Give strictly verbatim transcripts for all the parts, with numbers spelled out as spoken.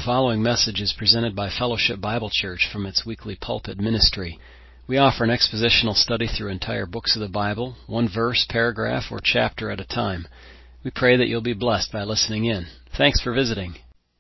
The following message is presented by Fellowship Bible Church from its weekly pulpit ministry. We offer an expositional study through entire books of the Bible, one verse, paragraph, or chapter at a time. We pray that you'll be blessed by listening in. Thanks for visiting.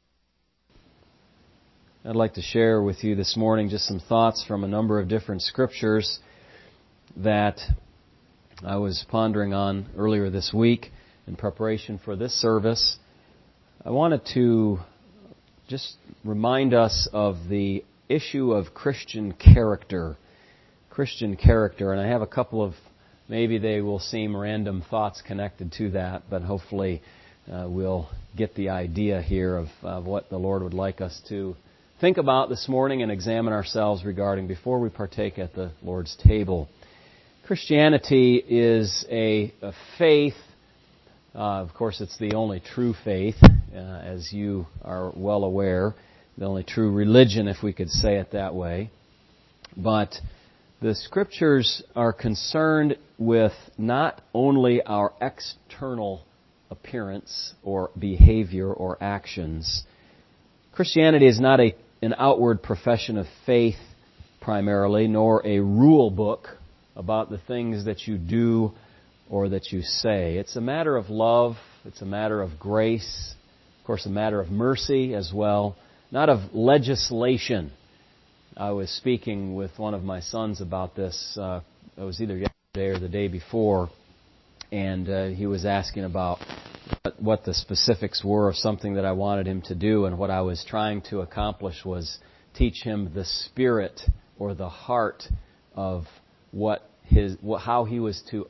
I'd like to share with you this morning just some thoughts from a number of different scriptures that I was pondering on earlier this week in preparation for this service. I wanted to just remind us of the issue of Christian character. Christian character, and I have a couple of, maybe they will seem random thoughts connected to that, but hopefully uh, we'll get the idea here of, of what the Lord would like us to think about this morning and examine ourselves regarding before we partake at the Lord's table. Christianity is a, a faith. Uh, of course, it's the only true faith, uh, as you are well aware, the only true religion, if we could say it that way. But the Scriptures are concerned with not only our external appearance or behavior or actions. Christianity is not a, an outward profession of faith primarily, nor a rule book about the things that you do or that you say. It's a matter of love. It's a matter of grace. Of course, a matter of mercy as well. Not of legislation. I was speaking with one of my sons about this. Uh, it was either yesterday or the day before. And uh, he was asking about what the specifics were of something that I wanted him to do. And what I was trying to accomplish was teach him the spirit or the heart of what his, how he was to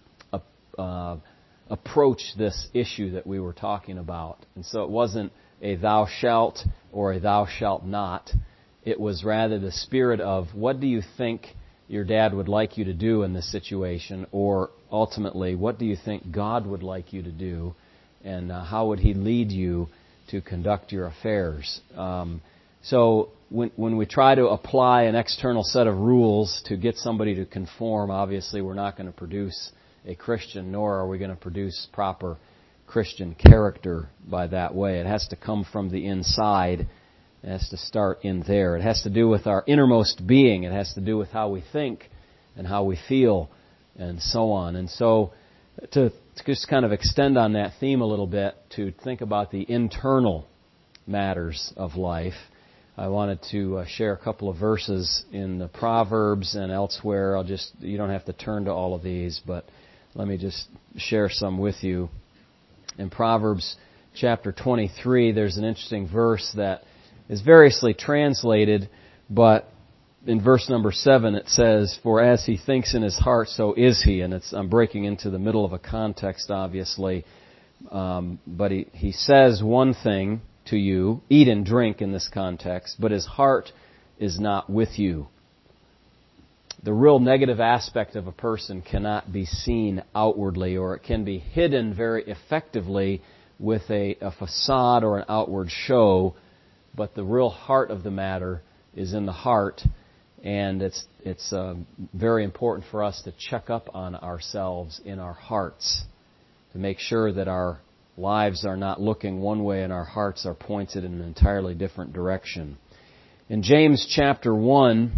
Uh, approach this issue that we were talking about. And so it wasn't a thou shalt or a thou shalt not. It was rather the spirit of what do you think your dad would like you to do in this situation, or ultimately what do you think God would like you to do, and uh, how would He lead you to conduct your affairs. Um, so when, when we try to apply an external set of rules to get somebody to conform, obviously we're not going to produce a Christian, nor are we going to produce proper Christian character by that way. It has to come from the inside. It has to start in there. It has to do with our innermost being. It has to do with how we think and how we feel and so on. And so to, to just kind of extend on that theme a little bit, to think about the internal matters of life, I wanted to uh, share a couple of verses in the Proverbs and elsewhere. I'll just, you don't have to turn to all of these, but let me just share some with you. In Proverbs chapter twenty-three, there's an interesting verse that is variously translated, but in verse number seven it says, "For as he thinks in his heart, so is he." And it's I'm breaking into the middle of a context, obviously. Um, but he, he says one thing to you, eat and drink in this context, but his heart is not with you. The real negative aspect of a person cannot be seen outwardly, or it can be hidden very effectively with a, a facade or an outward show, but the real heart of the matter is in the heart, and it's it's uh, very important for us to check up on ourselves in our hearts, to make sure that our lives are not looking one way and our hearts are pointed in an entirely different direction. In James chapter one,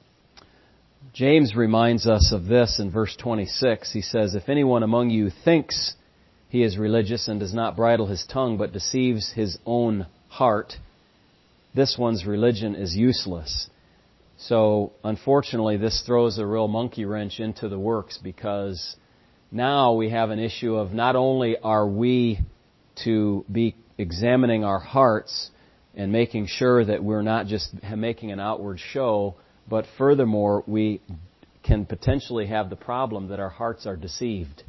James reminds us of this in verse twenty-six. He says, "If anyone among you thinks he is religious and does not bridle his tongue but deceives his own heart, this one's religion is useless." So, unfortunately, this throws a real monkey wrench into the works, because now we have an issue of not only are we to be examining our hearts and making sure that we're not just making an outward show, but furthermore, we can potentially have the problem that our hearts are deceived.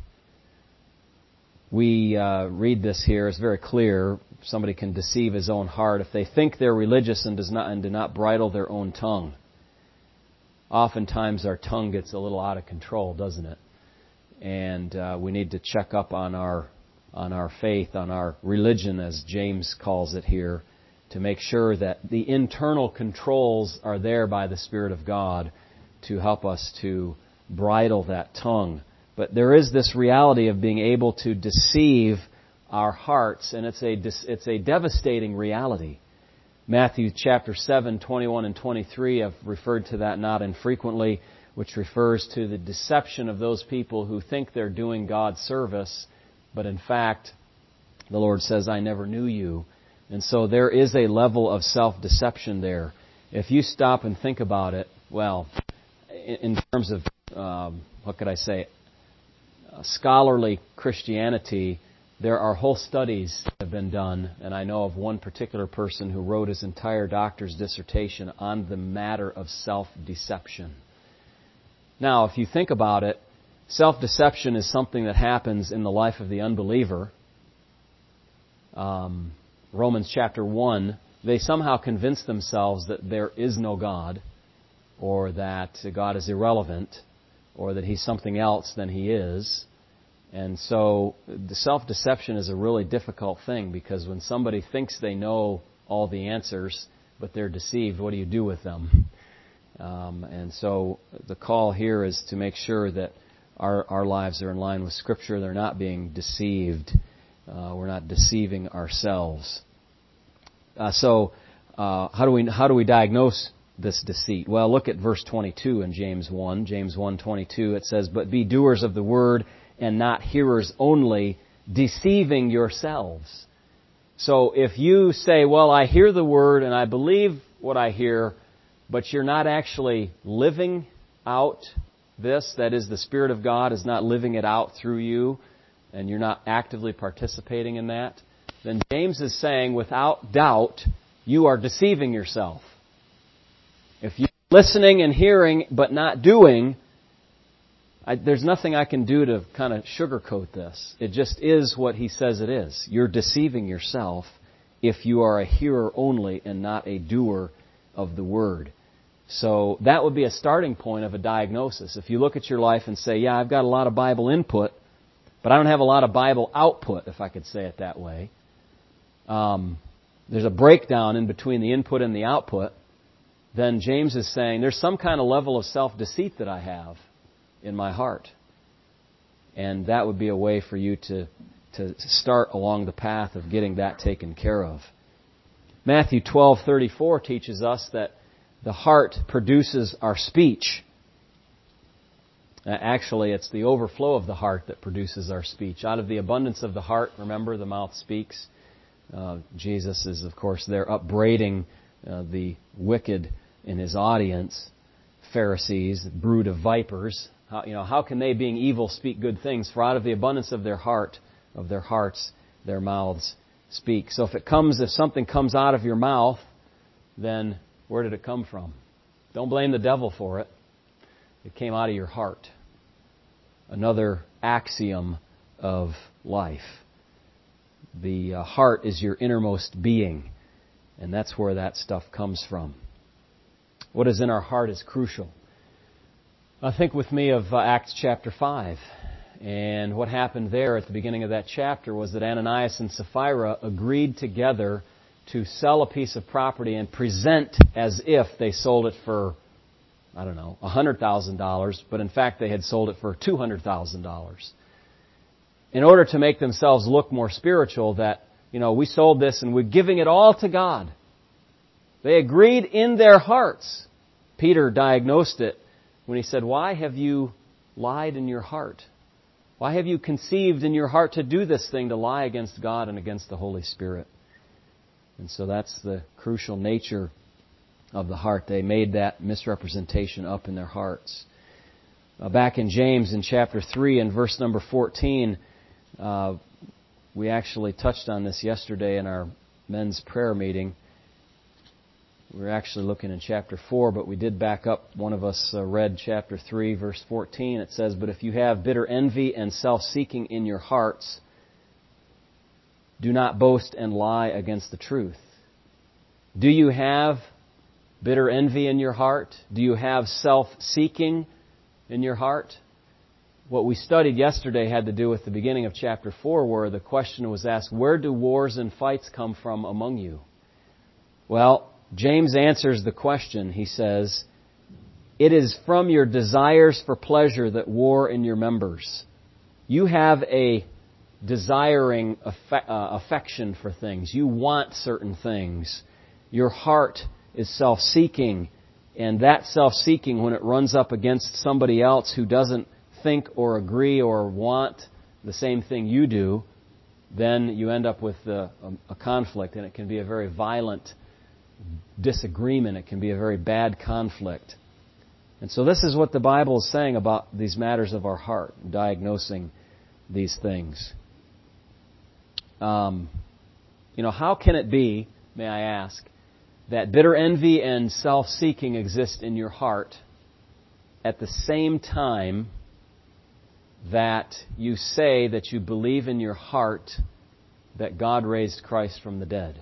We uh, read this here, it's very clear. Somebody can deceive his own heart if they think they're religious and does not and do not bridle their own tongue. Oftentimes our tongue gets a little out of control, doesn't it? And uh, we need to check up on our on our faith, on our religion, as James calls it here, to make sure that the internal controls are there by the Spirit of God to help us to bridle that tongue. But there is this reality of being able to deceive our hearts, and it's a it's a devastating reality. Matthew chapter seven, twenty-one and twenty-three, I've referred to that not infrequently, which refers to the deception of those people who think they're doing God's service, but in fact, the Lord says, I never knew you. And so there is a level of self-deception there. If you stop and think about it, well, in terms of, um, what could I say, scholarly Christianity, there are whole studies that have been done, and I know of one particular person who wrote his entire doctor's dissertation on the matter of self-deception. Now, if you think about it, self-deception is something that happens in the life of the unbeliever. Um, Romans chapter one, they somehow convince themselves that there is no God, or that God is irrelevant, or that He's something else than He is. And so the self-deception is a really difficult thing, because when somebody thinks they know all the answers, but they're deceived, what do you do with them? Um, and so the call here is to make sure that our, our lives are in line with Scripture. They're not being deceived. Uh, we're not deceiving ourselves. Uh, so uh, how do we how do we diagnose this deceit? Well, look at verse twenty-two in James one. James one twenty-two, it says, "But be doers of the word and not hearers only, deceiving yourselves." So if you say, well, I hear the word and I believe what I hear, but you're not actually living out this, that is, the Spirit of God is not living it out through you, and you're not actively participating in that, then James is saying, without doubt, you are deceiving yourself. If you're listening and hearing but not doing, I, there's nothing I can do to kind of sugarcoat this. It just is what he says it is. You're deceiving yourself if you are a hearer only and not a doer of the word. So that would be a starting point of a diagnosis. If you look at your life and say, yeah, I've got a lot of Bible input, but I don't have a lot of Bible output, if I could say it that way. Um, there's a breakdown in between the input and the output. Then James is saying there's some kind of level of self-deceit that I have in my heart. And that would be a way for you to, to start along the path of getting that taken care of. Matthew twelve thirty-four teaches us that the heart produces our speech. Uh, actually, it's the overflow of the heart that produces our speech. Out of the abundance of the heart, remember, the mouth speaks. Uh, Jesus is, of course, there upbraiding uh, the wicked in His audience, Pharisees, brood of vipers. How, you know, how can they, being evil, speak good things? For out of the abundance of their heart, of their hearts, their mouths speak. So if it comes, if something comes out of your mouth, then where did it come from? Don't blame the devil for it. It came out of your heart. Another axiom of life. The uh, heart is your innermost being, and that's where that stuff comes from. What is in our heart is crucial. I think with me of uh, Acts chapter five. And what happened there at the beginning of that chapter was that Ananias and Sapphira agreed together to sell a piece of property and present as if they sold it for, I don't know, one hundred thousand dollars, but in fact they had sold it for two hundred thousand dollars. In order to make themselves look more spiritual, that, you know, we sold this and we're giving it all to God. They agreed in their hearts. Peter diagnosed it when he said, why have you lied in your heart? Why have you conceived in your heart to do this thing, to lie against God and against the Holy Spirit? And so that's the crucial nature of the heart. They made that misrepresentation up in their hearts. Uh, back in James in chapter three and verse number fourteen, uh, we actually touched on this yesterday in our men's prayer meeting. We were actually looking in chapter four, but we did back up. One of us uh, read chapter three, verse fourteen. It says, "But if you have bitter envy and self-seeking in your hearts, do not boast and lie against the truth." Do you have bitter envy in your heart? Do you have self-seeking in your heart? What we studied yesterday had to do with the beginning of chapter four, where the question was asked, where do wars and fights come from among you? Well, James answers the question. He says, it is from your desires for pleasure that war in your members. You have a desiring affe- uh, affection for things. You want certain things. Your heart is self-seeking, and that self-seeking, when it runs up against somebody else who doesn't think or agree or want the same thing you do, then you end up with a, a conflict, and it can be a very violent disagreement. It can be a very bad conflict. And so this is what the Bible is saying about these matters of our heart, diagnosing these things. Um, you know, how can it be, may I ask, that bitter envy and self-seeking exist in your heart at the same time that you say that you believe in your heart that God raised Christ from the dead?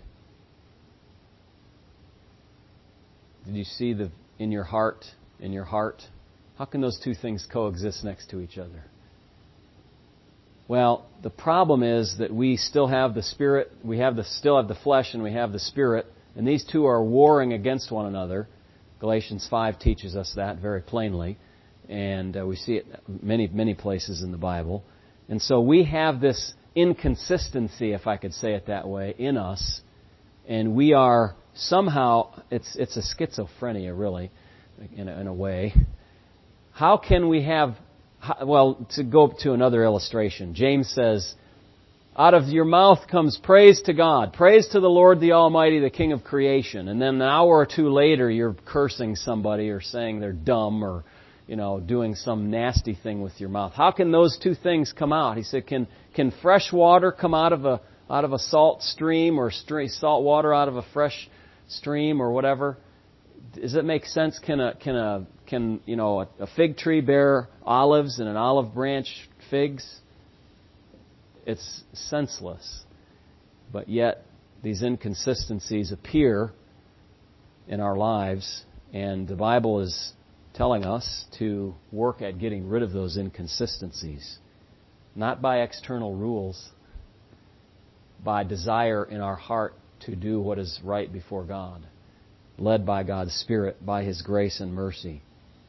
Did you see the in your heart, in your heart? How can those two things coexist next to each other? Well, the problem is that we still have the Spirit, we have the still have the flesh, and we have the Spirit, and these two are warring against one another. Galatians five teaches us that very plainly, and uh, we see it many, many places in the Bible. And so we have this inconsistency, if I could say it that way, in us, and we are somehow, it's it's a schizophrenia, really, in a, in a way. How can we have, well, to go to another illustration, James says, out of your mouth comes praise to God, praise to the Lord the Almighty, the King of creation. And then an hour or two later, you're cursing somebody or saying they're dumb or, you know, doing some nasty thing with your mouth. How can those two things come out? He said, can can fresh water come out of a out of a salt stream, or stream, salt water out of a fresh stream, or whatever? Does it make sense? Can a can a can you know a, a fig tree bear olives and an olive branch figs? It's senseless. But yet these inconsistencies appear in our lives, and the Bible is telling us to work at getting rid of those inconsistencies, not by external rules, by desire in our heart to do what is right before God, led by God's Spirit, by His grace and mercy.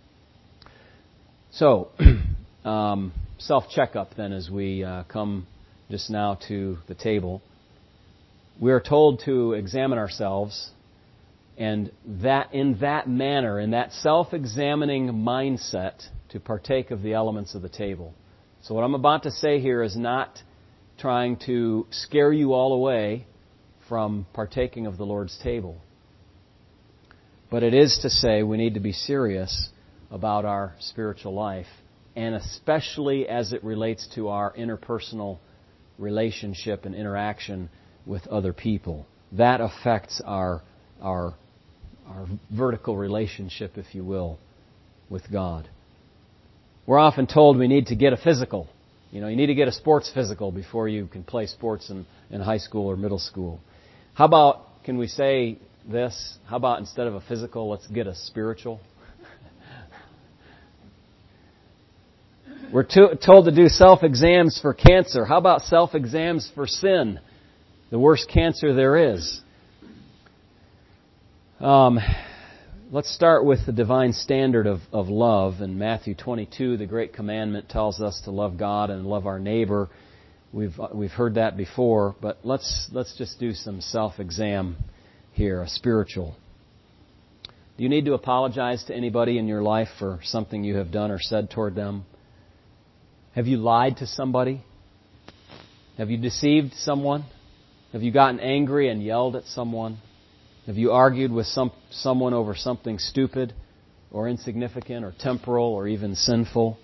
So, um, self-checkup then as we uh, come just now to the table. We are told to examine ourselves, and that in that manner, in that self-examining mindset, to partake of the elements of the table. So what I'm about to say here is not trying to scare you all away from partaking of the Lord's table. But it is to say we need to be serious about our spiritual life, and especially as it relates to our interpersonal relationship and interaction with other people. That affects our our our vertical relationship, if you will, with God. We're often told we need to get a physical. You know, you need to get a sports physical before you can play sports in, in high school or middle school. How about, can we say this? How about instead of a physical, let's get a spiritual? We're to, told to do self-exams for cancer. How about self-exams for sin? The worst cancer there is. Um, let's start with the divine standard of, of love. In Matthew twenty-two, the great commandment tells us to love God and love our neighbor. We've we've heard that before, but let's let's just do some self-exam here, a spiritual. Do you need to apologize to anybody in your life for something you have done or said toward them? Have you lied to somebody? Have you deceived someone? Have you gotten angry and yelled at someone? Have you argued with some someone over something stupid or insignificant or temporal or even sinful?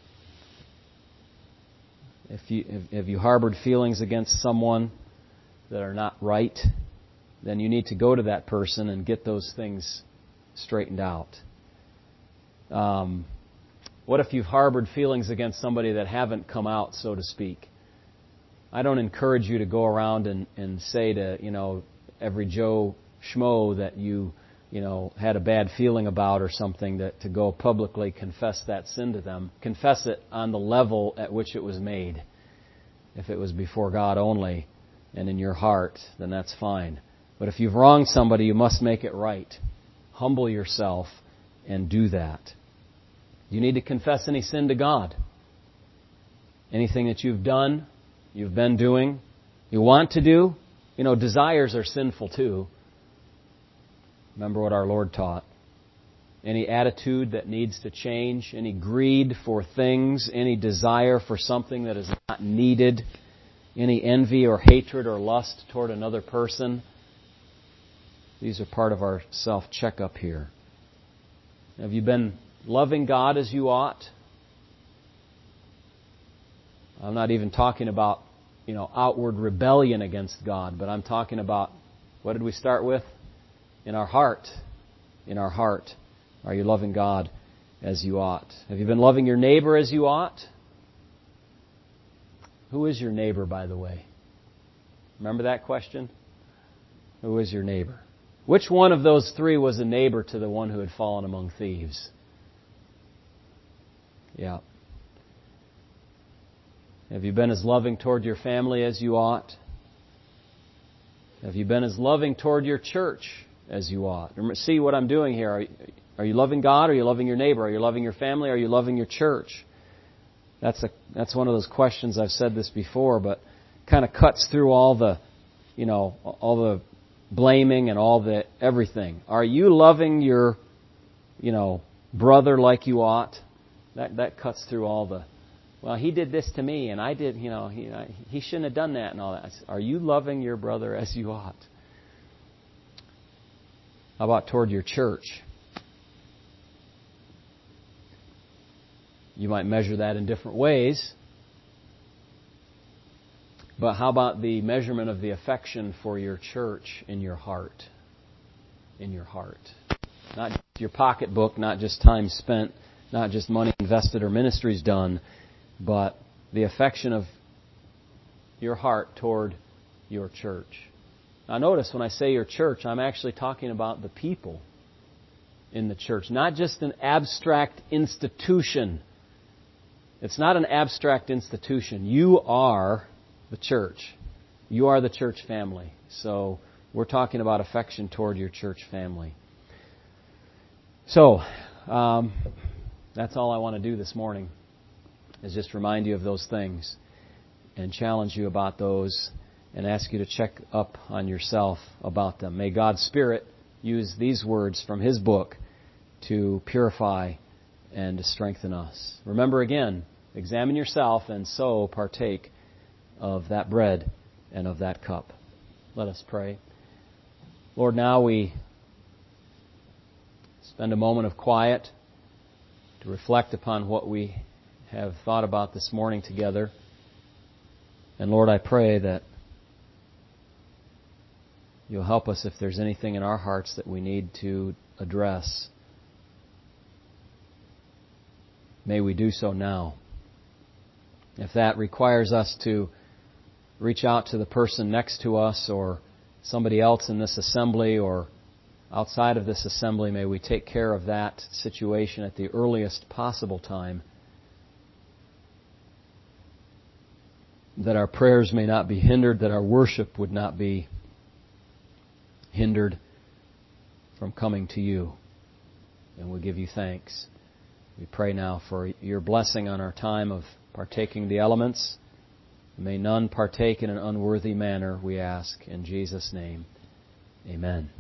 If you have you harbored feelings against someone that are not right, then you need to go to that person and get those things straightened out. Um, what if you've harbored feelings against somebody that haven't come out, so to speak? I don't encourage you to go around and, and say to, you know, every Joe Schmo that you, you know, had a bad feeling about or something, that to go publicly confess that sin to them. Confess it on the level at which it was made. If it was before God only and in your heart, then that's fine. But if you've wronged somebody, you must make it right. Humble yourself and do that. You need to confess any sin to God. Anything that you've done, you've been doing, you want to do. You know, desires are sinful too. Remember what our Lord taught. Any attitude that needs to change, any greed for things, any desire for something that is not needed, any envy or hatred or lust toward another person, these are part of our self-checkup here. Have you been loving God as you ought? I'm not even talking about, you know, outward rebellion against God, but I'm talking about, what did we start with? In our heart. In our heart. Are you loving God as you ought? Have you been loving your neighbor as you ought? Who is your neighbor, by the way? Remember that question? Who is your neighbor? Which one of those three was a neighbor to the one who had fallen among thieves? Yeah. Have you been as loving toward your family as you ought? Have you been as loving toward your church as you ought? See what I'm doing here. Are you, are you loving God? Or are you loving your neighbor? Are you loving your family? Or are you loving your church? That's a that's one of those questions. I've said this before, but kind of cuts through all the, you know, all the blaming and all the everything. Are you loving your, you know, brother like you ought? That that cuts through all the, well, he did this to me, and I did, you know, he he shouldn't have done that and all that. Are you loving your brother as you ought? How about toward your church? You might measure that in different ways. But how about the measurement of the affection for your church in your heart? In your heart. Not just your pocketbook, not just time spent, not just money invested or ministries done, but the affection of your heart toward your church. Now notice when I say your church, I'm actually talking about the people in the church, not just an abstract institution. It's not an abstract institution. You are the church. You are the church family. So we're talking about affection toward your church family. So um, that's all I want to do this morning, is just remind you of those things and challenge you about those and ask you to check up on yourself about them. May God's Spirit use these words from His book to purify and to strengthen us. Remember again, examine yourself and so partake of that bread and of that cup. Let us pray. Lord, now we spend a moment of quiet to reflect upon what we have thought about this morning together. And Lord, I pray that You'll help us if there's anything in our hearts that we need to address. May we do so now. If that requires us to reach out to the person next to us or somebody else in this assembly or outside of this assembly, may we take care of that situation at the earliest possible time, that our prayers may not be hindered, that our worship would not be hindered from coming to You. And we give You thanks. We pray now for Your blessing on our time of partaking the elements. May none partake in an unworthy manner, we ask. In Jesus' name, amen.